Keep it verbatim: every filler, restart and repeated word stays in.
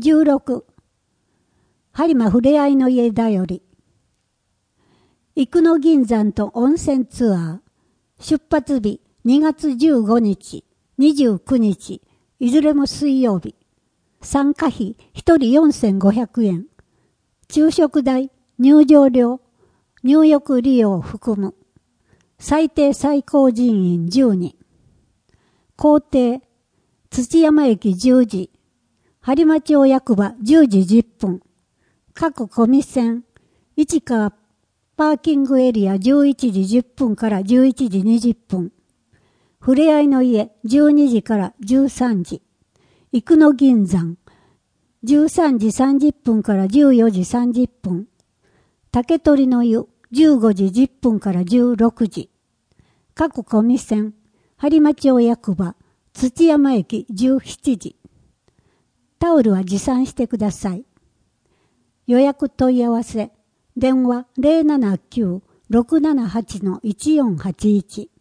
じゅうろく、播磨ふれあいの家だより。生野銀山と温泉ツアー。出発日にがつじゅうごにち、にじゅうくにち、いずれも水曜日。参加費ひとりよんせんごひゃくえん。昼食代、入場料、入浴利用を含む。最低最高人員じゅうにん。行程、土山駅じゅうじ。播磨町役場じゅうじじゅっぷん。各コミ線、市川パーキングエリアじゅういちじじゅっぷんからじゅういちじにじゅっぷん。ふれあいの家じゅうにじからじゅうさんじ。生野銀山じゅうさんじさんじゅっぷんからじゅうよじさんじゅっぷん。竹取の湯じゅうごじじゅっぷんからじゅうろくじ。各コミ線、播磨町役場土山駅じゅうしちじ。タオルは持参してください。予約問い合わせ、電話 ゼロななきゅう ろくななはち いちよんはちいち。